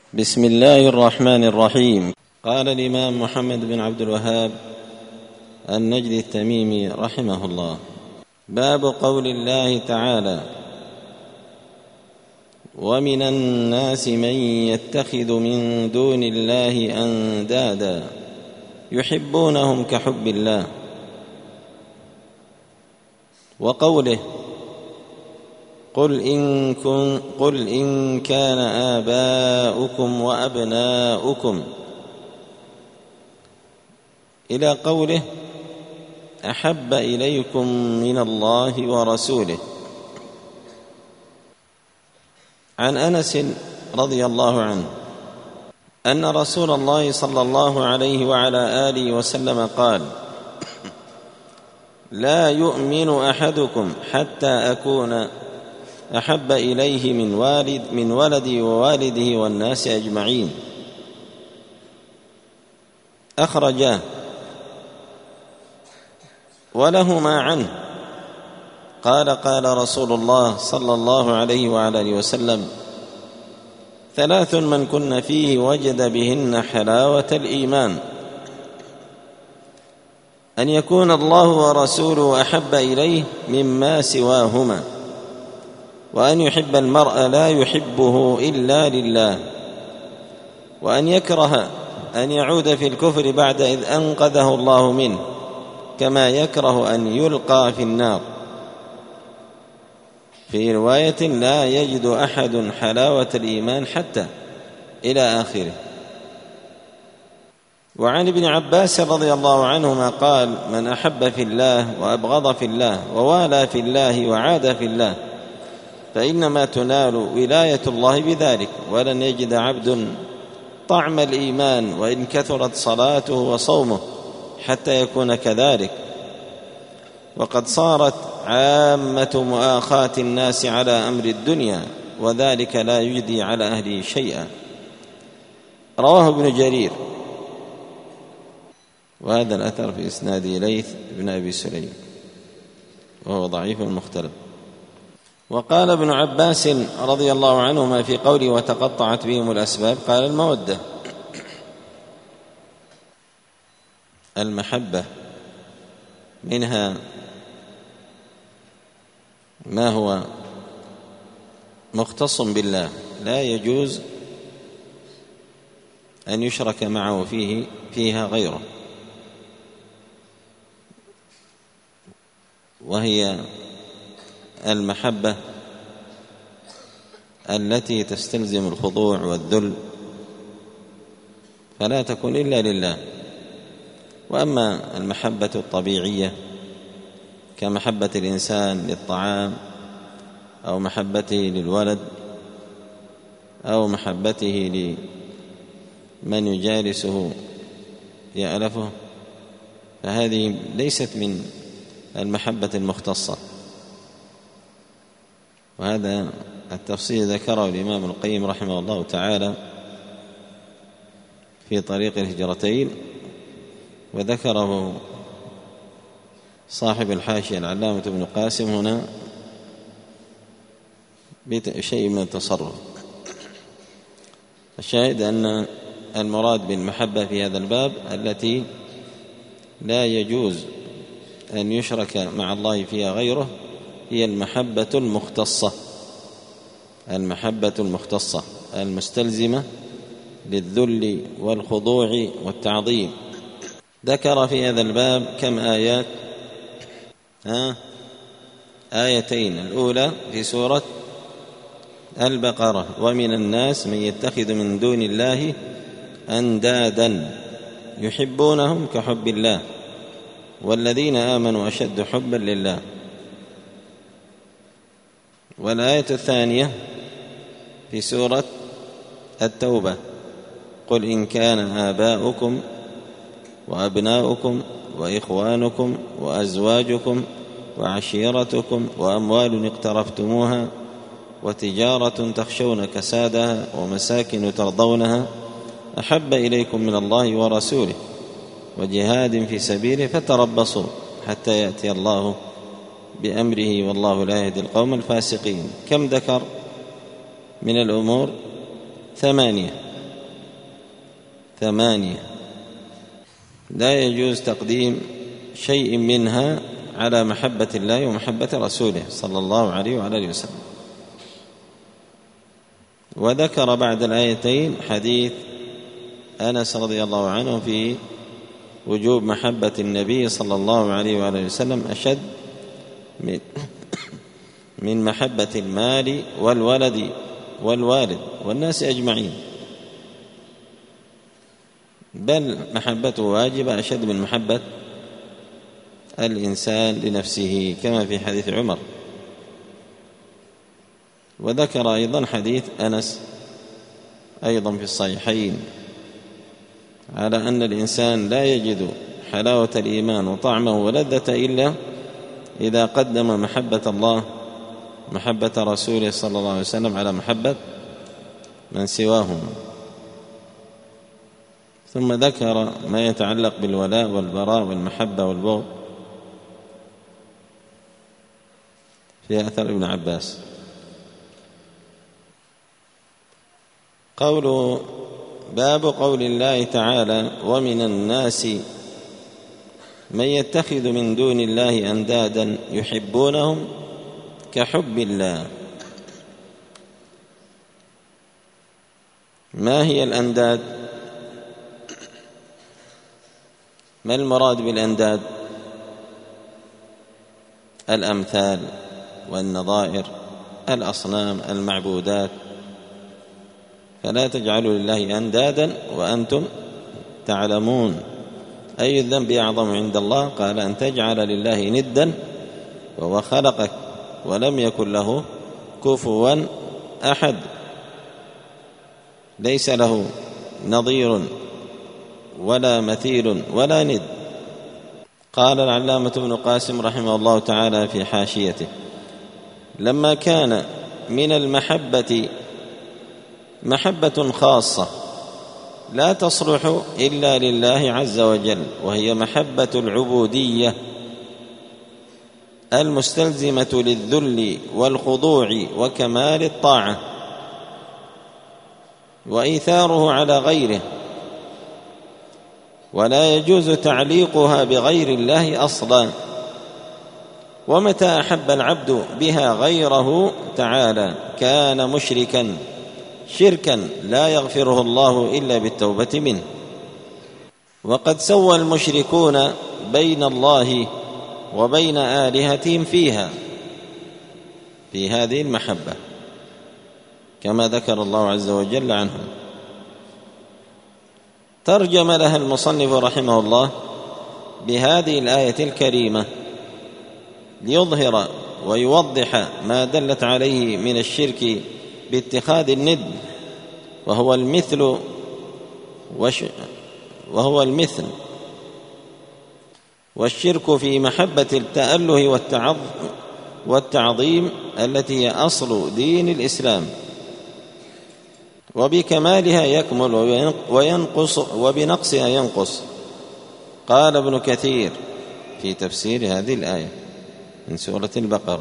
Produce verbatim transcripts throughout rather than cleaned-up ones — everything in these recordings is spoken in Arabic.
بسم الله الرحمن الرحيم. قال الإمام محمد بن عبد الوهاب النجدي التميمي رحمه الله: باب قول الله تعالى: ومن الناس من يتخذ من دون الله أندادا يحبونهم كحب الله، وقوله: قل إن, كن قل إن كان آباؤكم وأبناؤكم، إلى قوله: أحب إليكم من الله ورسوله. عن أنس رضي الله عنه أن رسول الله صلى الله عليه وعلى آله وسلم قال: لا يؤمن أحدكم حتى أكون أحب إليه من والد من ولدي ووالده والناس أجمعين. أخرجاه. ولهما عنه قال: قال رسول الله صلى الله عليه وعلى آله وسلم: ثلاث من كن فيه وجد بهن حلاوة الإيمان: أن يكون الله ورسوله أحب إليه مما سواهما، وأن يحب المرء لا يحبه إلا لله، وأن يكره أن يعود في الكفر بعد إذ أنقذه الله منه، كما يكره أن يلقى في النار. في رواية: لا يجد أحد حلاوة الإيمان حتى، إلى آخره. وعن ابن عباس رضي الله عنهما قال: من أحب في الله وأبغض في الله ووالى في الله وعاد في الله فإنما تنال ولاية الله بذلك، ولن يجد عبد طعم الإيمان وإن كثرت صلاته وصومه حتى يكون كذلك. وقد صارت عامة مؤاخاة الناس على أمر الدنيا، وذلك لا يجدي على أهله شيئا. رواه ابن جرير، وهذا الأثر في إسناد ليث بن أبي سليم، وهو ضعيف مختلف. وقال ابن عباس رضي الله عنهما في قوله: وتقطعت بهم الأسباب، قال: المودة، المحبة، منها ما هو مختص بالله لا يجوز أن يشرك معه فيه فيها غيره، وهي المحبة التي تستلزم الخضوع والذل، فلا تكون إلا لله. وأما المحبة الطبيعية كمحبة الإنسان للطعام، أو محبته للولد، أو محبته لمن يجالسه يألفه، فهذه ليست من المحبة المختصة. وهذا التفصيل ذكره الإمام القيم رحمه الله تعالى في طريق الهجرتين، وذكره صاحب الحاشية العلامة ابن قاسم هنا بشيء من التصرف. الشاهد أن المراد بالمحبة في هذا الباب التي لا يجوز أن يشرك مع الله فيها غيره هي المحبة المختصة، المحبة المختصة المستلزمة للذل والخضوع والتعظيم. ذكر في هذا الباب كم آيات؟ ها؟ آيتين. الأولى في سورة البقرة: ومن الناس من يتخذ من دون الله أندادا يحبونهم كحب الله والذين آمنوا أشد حبا لله. والآية الثانية في سورة التوبة: قل إن كان آباؤكم وأبناؤكم وإخوانكم وأزواجكم وعشيرتكم وأموال اقترفتموها وتجارة تخشون كسادها ومساكن ترضونها أحب إليكم من الله ورسوله وجهاد في سبيله فتربصوا حتى يأتي الله بأمره والله لا يهدي القوم الفاسقين. كم ذكر من الأمور؟ ثمانية. ثمانية لا يجوز تقديم شيء منها على محبة الله ومحبة رسوله صلى الله عليه وعلى آله وسلم. وذكر بعد الآيتين حديث أنس رضي الله عنه في وجوب محبة النبي صلى الله عليه وعلى آله وسلم أشد من محبة المال والولد والوالد والناس أجمعين، بل محبته واجبة أشد من محبة الإنسان لنفسه كما في حديث عمر. وذكر أيضا حديث أنس أيضا في الصحيحين على أن الإنسان لا يجد حلاوة الإيمان وطعمه ولذة إلا إذا قدم محبة الله محبة رسوله صلى الله عليه وسلم على محبة من سواهم. ثم ذكر ما يتعلق بالولاء والبراء والمحبة والبغض في أثر ابن عباس. قوله باب قول الله تعالى ومن الناس من يتخذ من دون الله أندادا يحبونهم كحب الله. ما هي الأنداد؟ ما المراد بالأنداد؟ الأمثال والنظائر، الأصنام، المعبودات. فلا تجعلوا لله أندادا وأنتم تعلمون. أي الذنب أعظم عند الله؟ قال أن تجعل لله ندا وهو خلقك ولم يكن له كفوا أحد، ليس له نظير ولا مثيل ولا ند. قال العلامة ابن قاسم رحمه الله تعالى في حاشيته لما كان من المحبة محبة خاصة لا تصلح إلا لله عز وجل، وهي محبة العبودية المستلزمة للذل والخضوع وكمال الطاعة وإيثاره على غيره، ولا يجوز تعليقها بغير الله أصلا. ومتى أحب العبد بها غيره تعالى كان مشركا شركا لا يغفره الله إلا بالتوبة منه. وقد سوى المشركون بين الله وبين آلهتهم فيها في هذه المحبة كما ذكر الله عز وجل عنهم. ترجم لها المصنف رحمه الله بهذه الآية الكريمة ليظهر ويوضح ما دلت عليه من الشرك باتخاذ الند، وهو المثل وش وهو المثل والشرك في محبة التأله والتعظيم التي هي أصل دين الإسلام، وبكمالها يكمل وينقص وبنقصها ينقص. قال ابن كثير في تفسير هذه الآية من سورة البقرة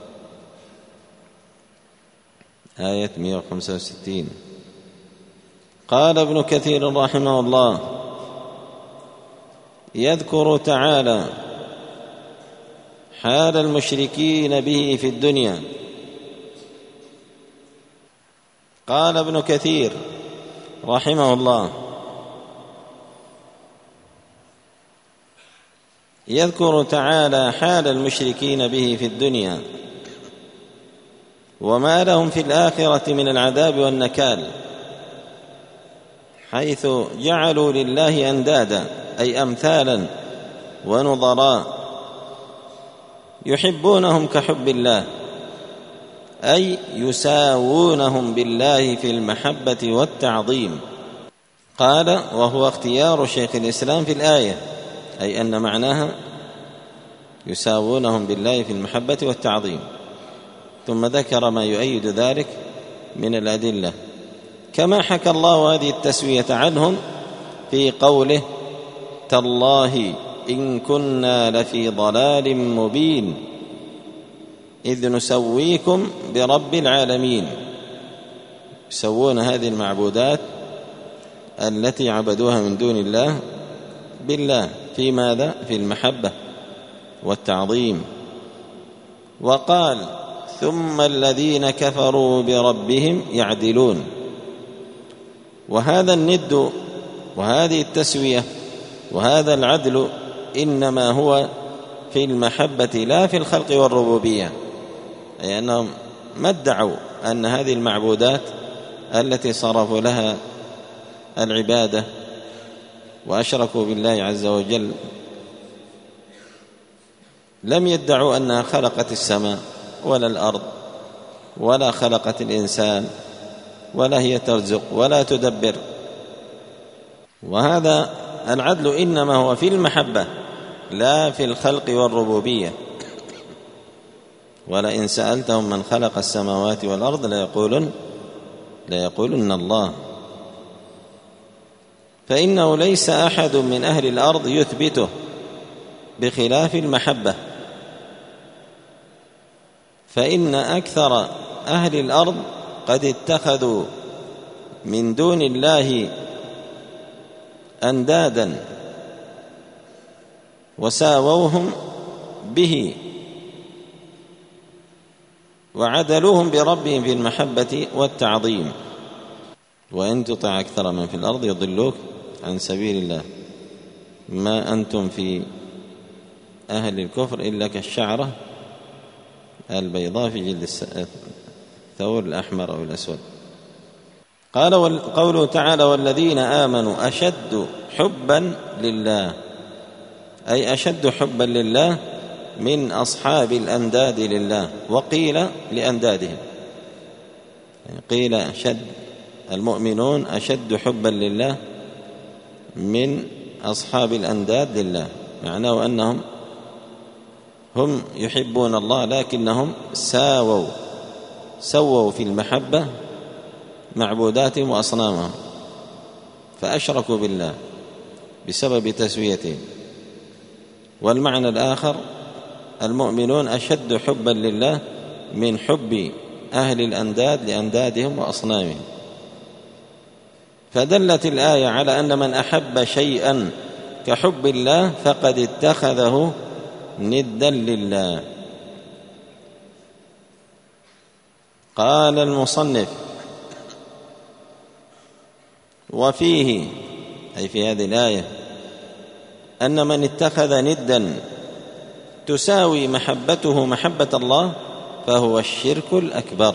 آية مئة وخمسة وستين، قال ابن كثير رحمه الله يذكر تعالى حال المشركين به في الدنيا. قال ابن كثير رحمه الله يذكر تعالى حال المشركين به في الدنيا وما لهم في الآخرة من العذاب والنكال، حيث جعلوا لله أندادا أي أمثالا ونظراء يحبونهم كحب الله، أي يساوونهم بالله في المحبة والتعظيم. قال وهو اختيار شيخ الإسلام في الآية، أي أن معناها يساوونهم بالله في المحبة والتعظيم. ثم ذكر ما يؤيد ذلك من الأدلة، كما حكى الله هذه التسوية عنهم في قوله تالله إن كنا لفي ضلال مبين إذ نسويكم برب العالمين. يسوون هذه المعبودات التي عبدوها من دون الله بالله في ماذا؟ في المحبة والتعظيم. وقال ثم الذين كفروا بربهم يعدلون. وهذا الند وهذه التسوية وهذا العدل إنما هو في المحبة لا في الخلق والربوبية، أي أنهم ما ادعوا أن هذه المعبودات التي صرفوا لها العبادة وأشركوا بالله عز وجل لم يدعوا أنها خلقت السماء ولا الأرض ولا خلقت الإنسان ولا هي ترزق ولا تدبر. وهذا العدل إنما هو في المحبة لا في الخلق والربوبية. ولئن سألتهم من خلق السماوات والأرض ليقولن ليقولن الله. فإنه ليس أحد من أهل الأرض يثبته بخلاف المحبة، فإن أكثر أهل الأرض قد اتخذوا من دون الله أندادا وساووهم به وعدلوهم بربهم في المحبة والتعظيم. وإن تطع أكثر من في الأرض يضلوك عن سبيل الله ما أنتم في أهل الكفر إلا كالشعرة البيضاء في جلد الثور الأحمر أو الأسود. قال قوله تعالى والذين آمنوا أشد حبا لله، أي أشد حبا لله من أصحاب الأنداد لله. وقيل لأندادهم، قيل أشد المؤمنون أشد حبا لله من أصحاب الأنداد لله، معناه أنهم هم يحبون الله لكنهم ساووا سووا في المحبة معبوداتهم وأصنامهم فأشركوا بالله بسبب تسويتهم. والمعنى الآخر المؤمنون أشد حبا لله من حب أهل الأنداد لأندادهم وأصنامهم. فدلت الآية على أن من أحب شيئا كحب الله فقد اتخذه ندا لله. قال المصنف وفيه أي في هذه الآية أن من اتخذ ندا تساوي محبته محبة الله فهو الشرك الأكبر.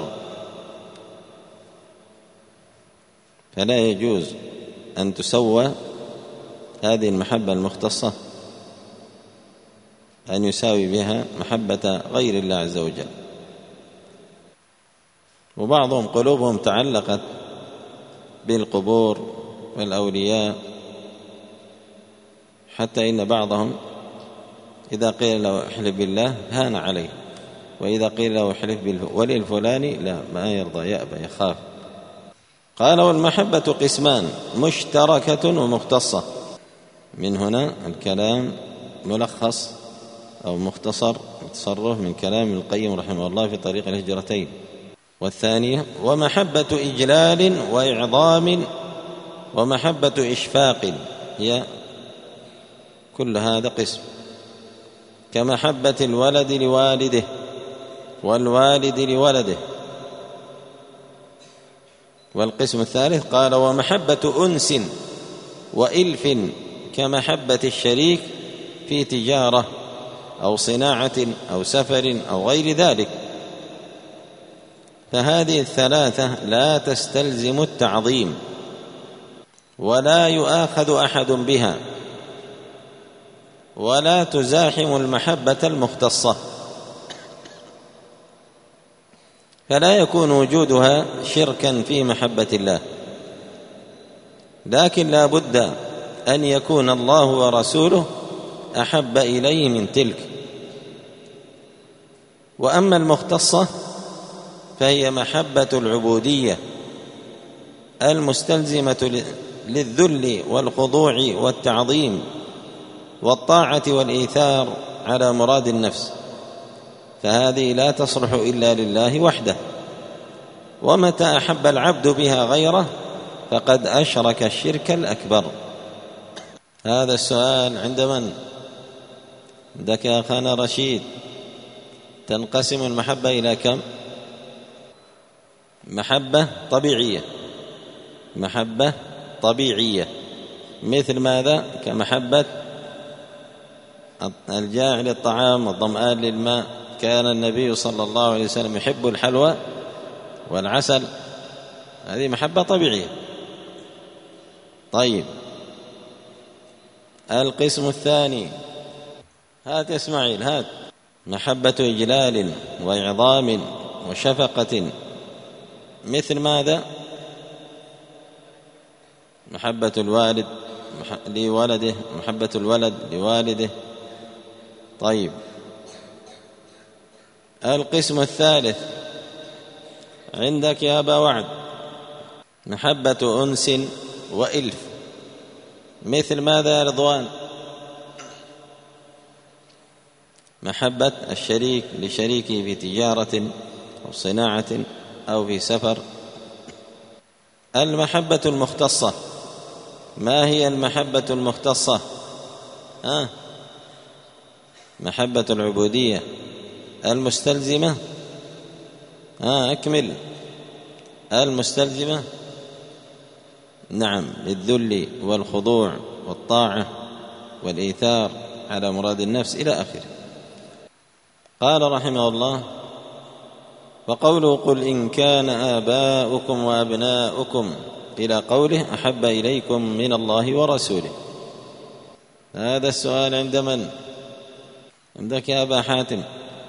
فلا يجوز أن تسوى هذه المحبة المختصة أن يساوي بها محبة غير الله عز وجل. وبعضهم قلوبهم تعلقت بالقبور والأولياء، حتى إن بعضهم إذا قيل له احلف بالله هان عليه، وإذا قيل له احلف بالولي الفلاني لا ما يرضى يأبى يخاف. قال والمحبة قسمان مشتركة ومختصة. من هنا الكلام ملخص أو مختصر تصرف من كلام ابن القيم رحمه الله في طريق الهجرتين. والثانية ومحبة إجلال وإعظام ومحبة إشفاق، هي كل هذا قسم، كمحبة الولد لوالده والوالد لولده. والقسم الثالث قال ومحبة أنس وإلف كمحبة الشريك في تجارة أو صناعة أو سفر أو غير ذلك. فهذه الثلاثة لا تستلزم التعظيم ولا يؤاخذ أحد بها ولا تزاحم المحبة المختصة، فلا يكون وجودها شركا في محبة الله، لكن لا بد أن يكون الله ورسوله أحب إليه من تلك. وأما المختصة فهي محبة العبودية المستلزمة للذل والخضوع والتعظيم والطاعة والإيثار على مراد النفس، فهذه لا تصلح إلا لله وحده. ومتى أحب العبد بها غيره فقد أشرك الشرك الأكبر. هذا السؤال عند من؟ عندك يا أخانا رشيد. تنقسم المحبة إلى كم؟ محبة طبيعية، محبة طبيعية مثل ماذا؟ كمحبة الجاع للطعام والظمآن للماء. كان النبي صلى الله عليه وسلم يحب الحلوى والعسل، هذه محبة طبيعية. طيب القسم الثاني، هات يا إسماعيل هات. محبة إجلال وإعظام وشفقة مثل ماذا؟ محبة الوالد لولده، محبة الولد لوالده. طيب القسم الثالث عندك يا أبا وعد، محبة أنس وإلف مثل ماذا يا رضوان؟ محبة الشريك لشريكه في تجارة أو صناعة أو في سفر. المحبة المختصة، ما هي المحبة المختصة؟ ها؟ محبة العبودية المستلزمة. ها أكمل. المستلزمة نعم للذل والخضوع والطاعة والإيثار على مراد النفس إلى آخره. قال رحمه الله: وقوله قل إن كان آباؤكم وأبناؤكم إلى قوله أحب إليكم من الله ورسوله. هذا السؤال عند من؟ عندك يا أبا حاتم.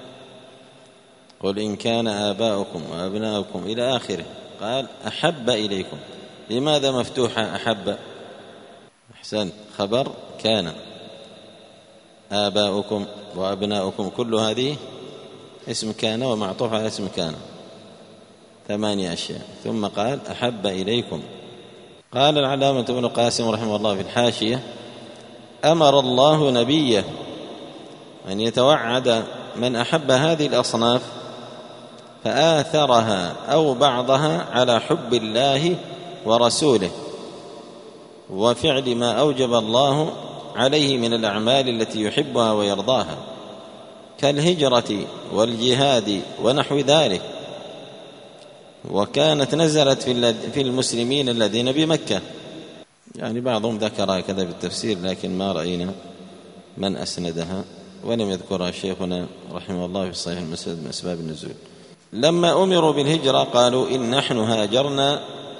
قل إن كان آباؤكم وأبناؤكم إلى آخره، قال أحب إليكم. لماذا مفتوحة أحب؟ أحسن، خبر كان. آباؤكم وأبناؤكم كل هذه اسم كان ومعطوف على اسم كان، ثمانية أشياء. ثم قال أحب إليكم. قال العلامة ابن قاسم رحمه الله في الحاشية: أمر الله نبيه أن يتوعد من أحب هذه الأصناف فآثرها أو بعضها على حب الله ورسوله وفعل ما أوجب الله عليه من الأعمال التي يحبها ويرضاها، كالهجرة والجهاد ونحو ذلك. وكانت نزلت في المسلمين الذين بمكة. يعني بعضهم ذكر هكذا بالتفسير، لكن ما رأينا من أسندها، ولم يذكرها شيخنا رحمه الله في صحيح المسند من أسباب النزول. لما أمروا بالهجرة قالوا إن نحن هاجرنا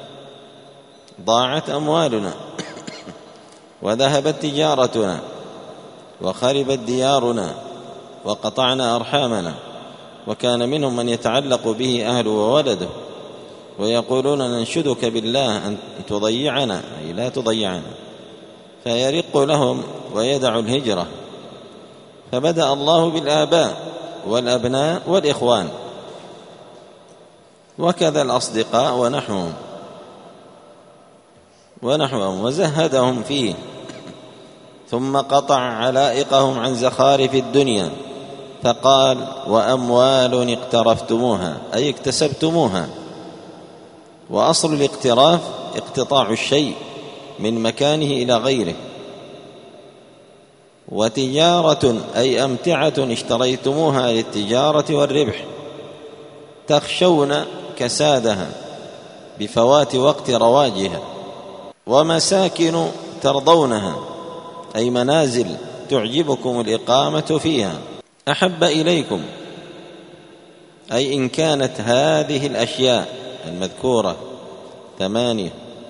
ضاعت أموالنا وذهبت تجارتنا وخربت ديارنا وقطعنا أرحامنا. وكان منهم من يتعلق به أهله وولده ويقولون ننشدك بالله أن تضيعنا، أي لا تضيعنا، فيرق لهم ويدع الهجرة. فبدأ الله بالآباء والأبناء والإخوان، وكذا الأصدقاء ونحوهم ونحوهم وزهدهم فيه، ثم قطع علائقهم عن زخارف الدنيا فقال وأموال اقترفتموها، أي اكتسبتموها. وأصل الاقتراف اقتطاع الشيء من مكانه إلى غيره. وتجارة أي أمتعة اشتريتموها للتجارة والربح تخشون كسادها بفوات وقت رواجها. ومساكن ترضونها أي منازل تعجبكم الإقامة فيها. أحب إليكم أي إن كانت هذه الأشياء المذكورة ثمانية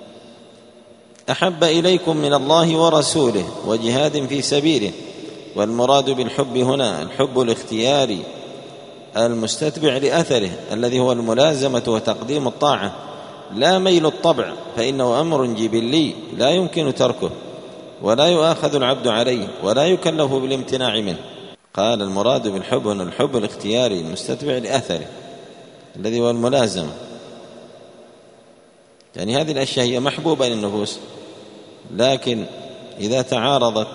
أحب إليكم من الله ورسوله وجهاد في سبيله. والمراد بالحب هنا الحب الاختياري المستتبع لأثره الذي هو الملازمة وتقديم الطاعة، لا ميل الطبع، فإنه أمر جبلي لا يمكن تركه ولا يؤاخذ العبد عليه ولا يكلف بالامتناع منه. قال المراد بالحب هنا الحب الاختياري المستتبع لأثره الذي هو الملازمة. يعني هذه الأشياء هي محبوبة للنفوس، لكن إذا تعارضت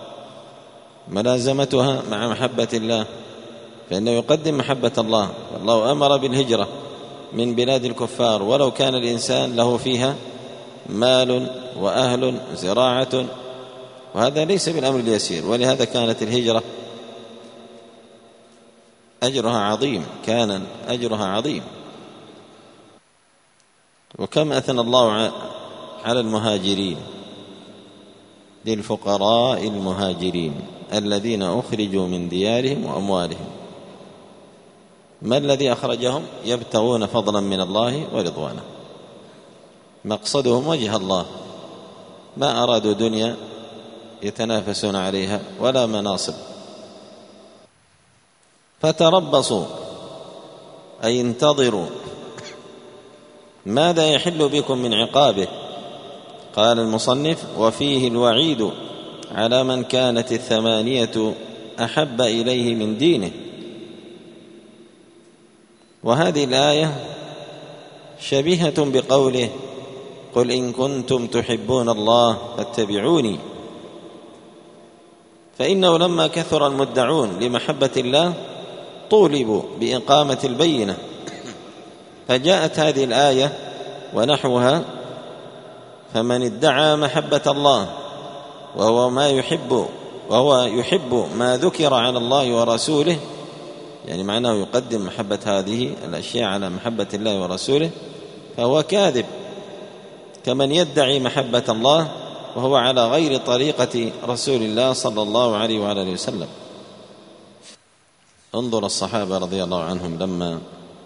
ملازمتها مع محبة الله فإنه يقدم محبة الله. والله أمر بالهجرة من بلاد الكفار ولو كان الإنسان له فيها مال وأهل زراعة، وهذا ليس بالأمر اليسير. ولهذا كانت الهجرة أجرها عظيم، كان أجرها عظيم. وكم أثنى الله على المهاجرين، للفقراء المهاجرين الذين أخرجوا من ديارهم وأموالهم. ما الذي أخرجهم؟ يبتغون فضلا من الله ورضوانه، مقصدهم وجه الله، ما أرادوا دنيا يتنافسون عليها ولا مناصب. فتربصوا أي انتظروا ماذا يحل بكم من عقابه. قال المصنف: وفيه الوعيد على من كانت الثمانية أحب إليه من دينه. وهذه الآية شبيهة بقوله: قل إن كنتم تحبون الله فاتبعوني. فإنه لما كثر المدعون لمحبة الله طولبوا بإقامة البينة، فجاءت هذه الآية ونحوها: فمن ادعى محبة الله وهو ما يحب وهو يحب ما ذكر على الله ورسوله، يعني معناه يقدم محبة هذه الأشياء على محبة الله ورسوله، فهو كاذب، كمن يدعي محبة الله وهو على غير طريقة رسول الله صلى الله عليه وعلى وسلم. انظر الصحابة رضي الله عنهم لما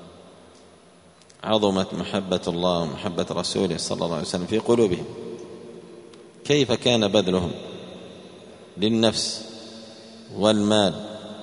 عظمت محبة الله ومحبة رسوله صلى الله عليه وسلم في قلوبهم، كيف كان بذلهم للنفس والمال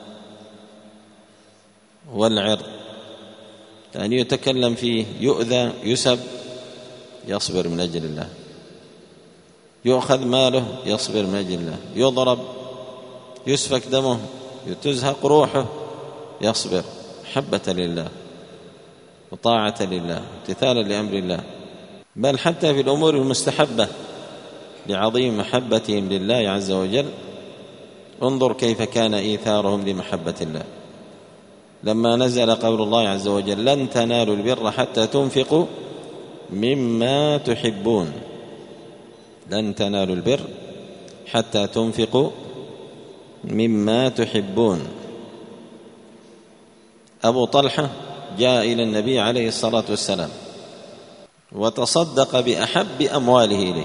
والعرض. يعني يتكلم فيه، يؤذى، يسب، يصبر من أجل الله، يؤخذ ماله، يصبر من أجل الله، يضرب، يسفك دمه، تزهق روحه، يصبر محبة لله وطاعة لله، امتثالا لأمر الله. بل حتى في الأمور المستحبة لعظيم محبتهم لله عز وجل، انظر كيف كان إيثارهم لمحبة الله. لما نزل قول الله عز وجل: لن تنالوا البر حتى تنفقوا مما تحبون، لن تنالوا البر حتى تنفقوا مما تحبون. أبو طلحة جاء إلى النبي عليه الصلاة والسلام وتصدق بأحب أمواله إليه.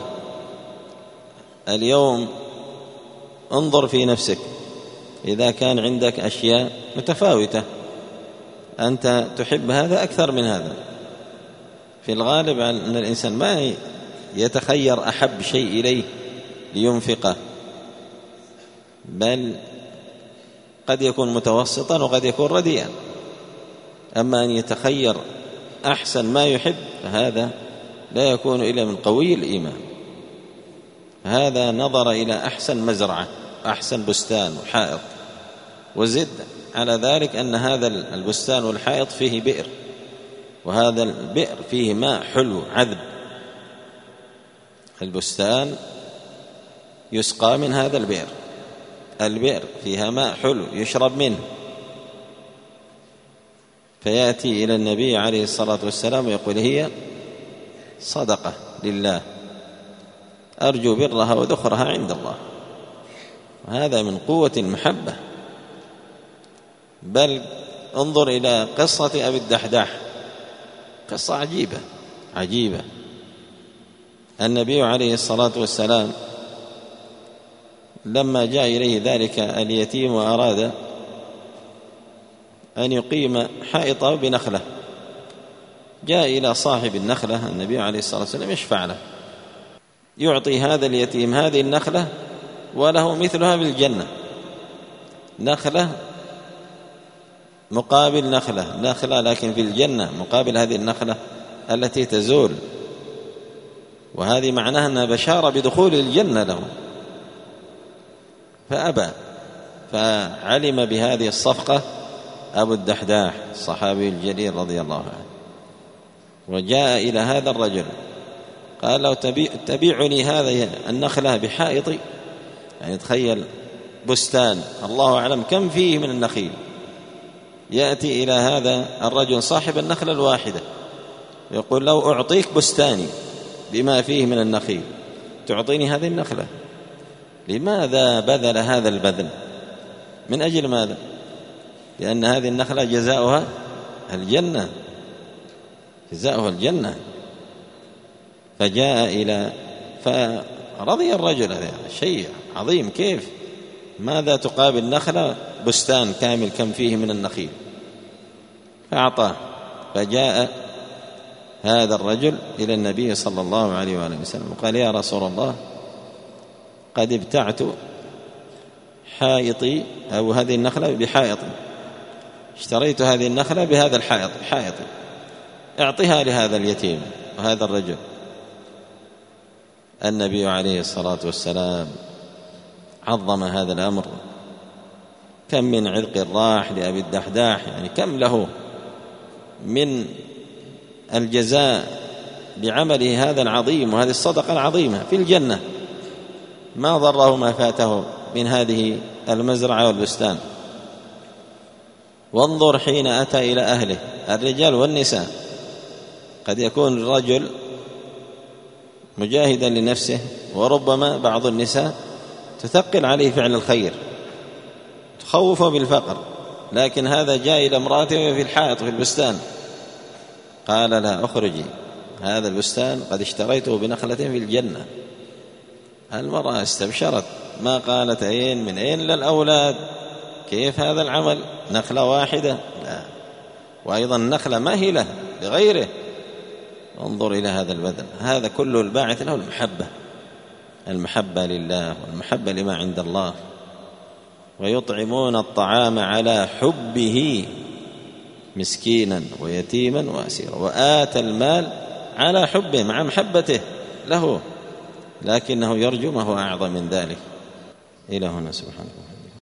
اليوم انظر في نفسك، إذا كان عندك أشياء متفاوتة أنت تحب هذا أكثر من هذا، في الغالب أن الإنسان ما يتخير أحب شيء إليه لينفقه، بل قد يكون متوسطا وقد يكون رديئا. أما أن يتخير أحسن ما يحب فهذا لا يكون إلا من قوي الإيمان. هذا نظر إلى أحسن مزرعة، أحسن بستان وحائط، وزد على ذلك أن هذا البستان والحائط فيه بئر، وهذا البئر فيه ماء حلو عذب. البستان يسقى من هذا البئر، البئر فيها ماء حلو يشرب منه. فيأتي إلى النبي عليه الصلاة والسلام ويقول: هي صدقة لله أرجو برها وذخرها عند الله. وهذا من قوة المحبة. بل انظر إلى قصة أبي الدحداح، قصة عجيبة عجيبة. النبي عليه الصلاة والسلام لما جاء إليه ذلك اليتيم وأراد أن يقيم حائطه بنخلة، جاء إلى صاحب النخلة النبي عليه الصلاة والسلام يشفع له، يعطي هذا اليتيم هذه النخلة وله مثلها بالجنة، نخلة مقابل نخلة، نخلة لكن في الجنة مقابل هذه النخلة التي تزول. وهذه معناها أنها بشارة بدخول الجنة له، فأبى. فعلم بهذه الصفقة أبو الدحداح الصحابي الجليل رضي الله عنه، وجاء إلى هذا الرجل قال له: تبيعني هذه النخلة بحائطي. يعني تخيل بستان الله أعلم كم فيه من النخيل، يأتي إلى هذا الرجل صاحب النخلة الواحدة يقول: لو أعطيك بستاني بما فيه من النخيل تعطيني هذه النخلة. لماذا بذل هذا البذل؟ من أجل ماذا؟ لأن هذه النخلة جزاؤها الجنة، جزاؤها الجنة. فجاء إلى فرضي الرجل، هذا شيء عظيم، كيف ماذا تقابل نخلة بستان كامل كم فيه من النخيل؟ فأعطاه. فجاء هذا الرجل إلى النبي صلى الله عليه وآله وسلم وقال: يا رسول الله، قد ابتعت حائطي أو هذه النخلة بحائط، اشتريت هذه النخلة بهذا الحائط حائطي، اعطها لهذا اليتيم وهذا الرجل. النبي عليه الصلاة والسلام عظم هذا الأمر. كم من عرق راح لأبي الدحداح، يعني كم له من الجزاء بعمله هذا العظيم وهذه الصدقة العظيمة في الجنة. ما ضره ما فاته من هذه المزرعة والبستان. وانظر حين أتى إلى أهله، الرجال والنساء. قد يكون الرجل مجاهدا لنفسه، وربما بعض النساء تثقل عليه فعل الخير، تخوفه بالفقر، لكن هذا جاء إلى امرأته في الحائط في البستان، قال لا، أخرجي، هذا البستان قد اشتريته بنخلة في الجنة. المرأة استبشرت، ما قالت أين من أين للأولاد، كيف هذا العمل؟ نخلة واحدة؟ لا، وأيضا نخلة مهلة لغيره. انظر إلى هذا البذل، هذا كله الباعث له المحبة، المحبة لله والمحبة لما عند الله. ويطعمون الطعام على حبه مسكينا ويتيما وأسيرا، وآتى المال على حبه مع محبته له، لكنه يرجو ما هو أعظم من ذلك. إلى هنا سبحانه.